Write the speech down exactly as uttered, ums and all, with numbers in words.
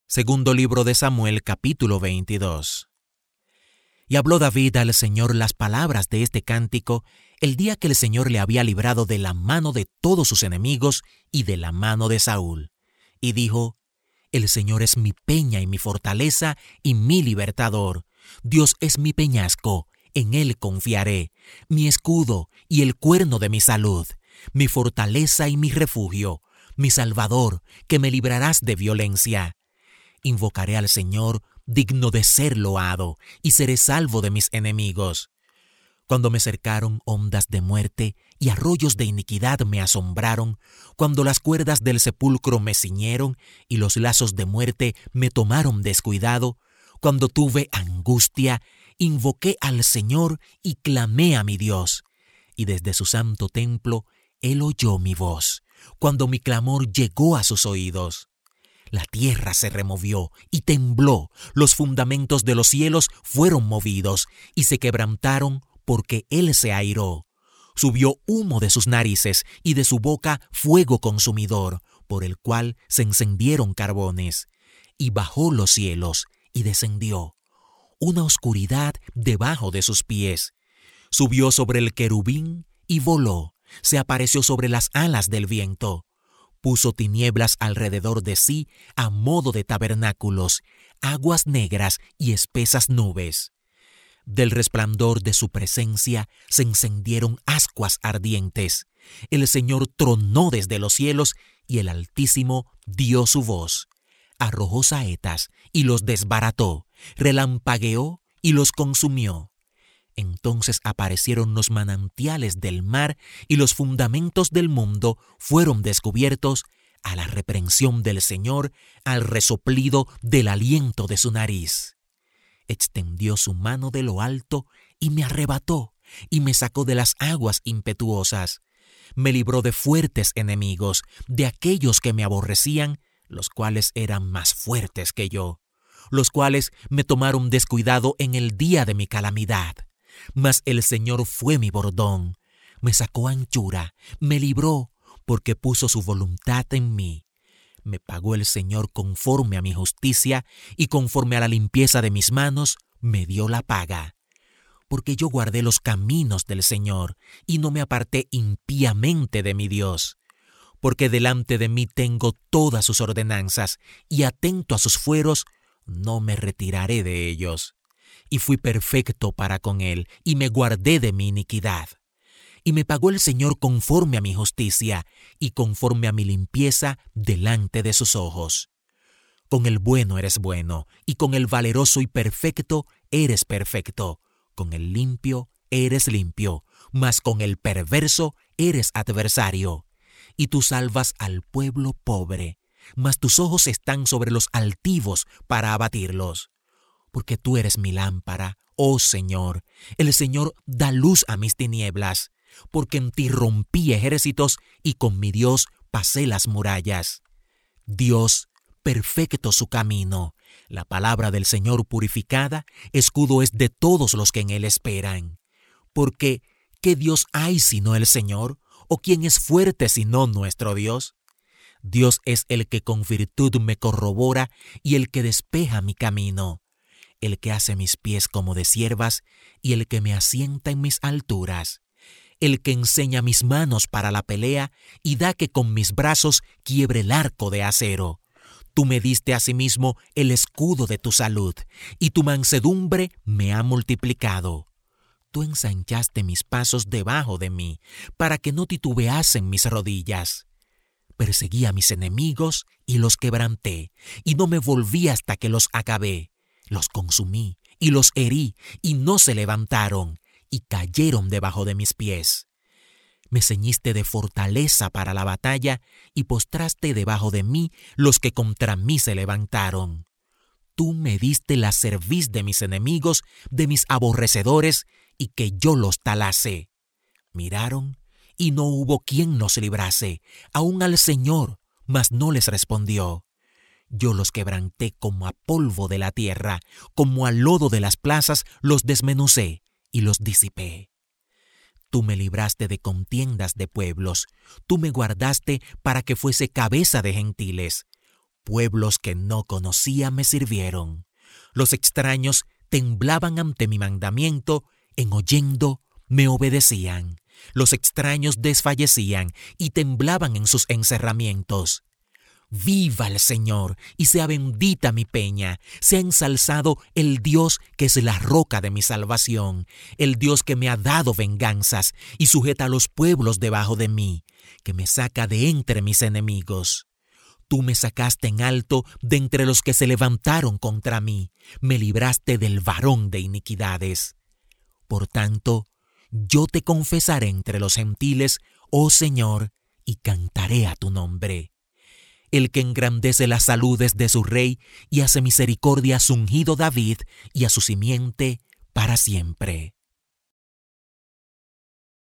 Segundo libro de Samuel, capítulo veintidós. Y habló David al Señor las palabras de este cántico el día que el Señor le había librado de la mano de todos sus enemigos y de la mano de Saúl. Y dijo: El Señor es mi peña y mi fortaleza y mi libertador. Dios es mi peñasco, en Él confiaré, mi escudo y el cuerno de mi salud, mi fortaleza y mi refugio, mi salvador, que me librarás de violencia. Invocaré al Señor, digno de ser loado, y seré salvo de mis enemigos. Cuando me cercaron ondas de muerte y arroyos de iniquidad me asombraron, cuando las cuerdas del sepulcro me ciñeron y los lazos de muerte me tomaron descuidado, cuando tuve angustia, invoqué al Señor y clamé a mi Dios. Y desde su santo templo, Él oyó mi voz, cuando mi clamor llegó a sus oídos. La tierra se removió y tembló, los fundamentos de los cielos fueron movidos y se quebrantaron porque Él se airó. Subió humo de sus narices y de su boca fuego consumidor, por el cual se encendieron carbones. Y bajó los cielos y descendió. Una oscuridad debajo de sus pies. Subió sobre el querubín y voló. Se apareció sobre las alas del viento. Puso tinieblas alrededor de sí a modo de tabernáculos, aguas negras y espesas nubes. Del resplandor de su presencia se encendieron ascuas ardientes. El Señor tronó desde los cielos y el Altísimo dio su voz. Arrojó saetas y los desbarató, relampagueó y los consumió. Entonces aparecieron los manantiales del mar y los fundamentos del mundo fueron descubiertos a la reprensión del Señor, al resoplido del aliento de su nariz. Extendió su mano de lo alto y me arrebató y me sacó de las aguas impetuosas. Me libró de fuertes enemigos, de aquellos que me aborrecían, los cuales eran más fuertes que yo, los cuales me tomaron descuidado en el día de mi calamidad. Mas el Señor fue mi bordón, me sacó anchura, me libró, porque puso su voluntad en mí. Me pagó el Señor conforme a mi justicia, y conforme a la limpieza de mis manos, me dio la paga. Porque yo guardé los caminos del Señor, y no me aparté impíamente de mi Dios. Porque delante de mí tengo todas sus ordenanzas, y atento a sus fueros, no me retiraré de ellos. Y fui perfecto para con él, y me guardé de mi iniquidad. Y me pagó el Señor conforme a mi justicia, y conforme a mi limpieza delante de sus ojos. Con el bueno eres bueno, y con el valeroso y perfecto eres perfecto. Con el limpio eres limpio, mas con el perverso eres adversario. Y tú salvas al pueblo pobre, mas tus ojos están sobre los altivos para abatirlos. Porque tú eres mi lámpara, oh Señor. El Señor da luz a mis tinieblas. Porque en ti rompí ejércitos y con mi Dios pasé las murallas. Dios, perfecto su camino. La palabra del Señor purificada, escudo es de todos los que en Él esperan. Porque, ¿qué Dios hay sino el Señor? ¿O quién es fuerte sino nuestro Dios? Dios es el que con virtud me corrobora y el que despeja mi camino. El que hace mis pies como de ciervas y el que me asienta en mis alturas, el que enseña mis manos para la pelea y da que con mis brazos quiebre el arco de acero. Tú me diste asimismo el escudo de tu salud, y tu mansedumbre me ha multiplicado. Tú ensanchaste mis pasos debajo de mí, para que no titubeasen mis rodillas. Perseguí a mis enemigos y los quebranté, y no me volví hasta que los acabé. Los consumí y los herí, y no se levantaron, y cayeron debajo de mis pies. Me ceñiste de fortaleza para la batalla, y postraste debajo de mí los que contra mí se levantaron. Tú me diste la cerviz de mis enemigos, de mis aborrecedores, y que yo los talase. Miraron, y no hubo quien nos librase, aun al Señor, mas no les respondió. Yo los quebranté como a polvo de la tierra, como al lodo de las plazas los desmenucé y los disipé. Tú me libraste de contiendas de pueblos, tú me guardaste para que fuese cabeza de gentiles. Pueblos que no conocía me sirvieron. Los extraños temblaban ante mi mandamiento, en oyendo me obedecían. Los extraños desfallecían y temblaban en sus encerramientos. Viva el Señor y sea bendita mi peña, sea ensalzado el Dios que es la roca de mi salvación, el Dios que me ha dado venganzas y sujeta a los pueblos debajo de mí, que me saca de entre mis enemigos. Tú me sacaste en alto de entre los que se levantaron contra mí, me libraste del varón de iniquidades. Por tanto, yo te confesaré entre los gentiles, oh Señor, y cantaré a tu nombre. El que engrandece las saludes de su rey y hace misericordia a su ungido David y a su simiente para siempre.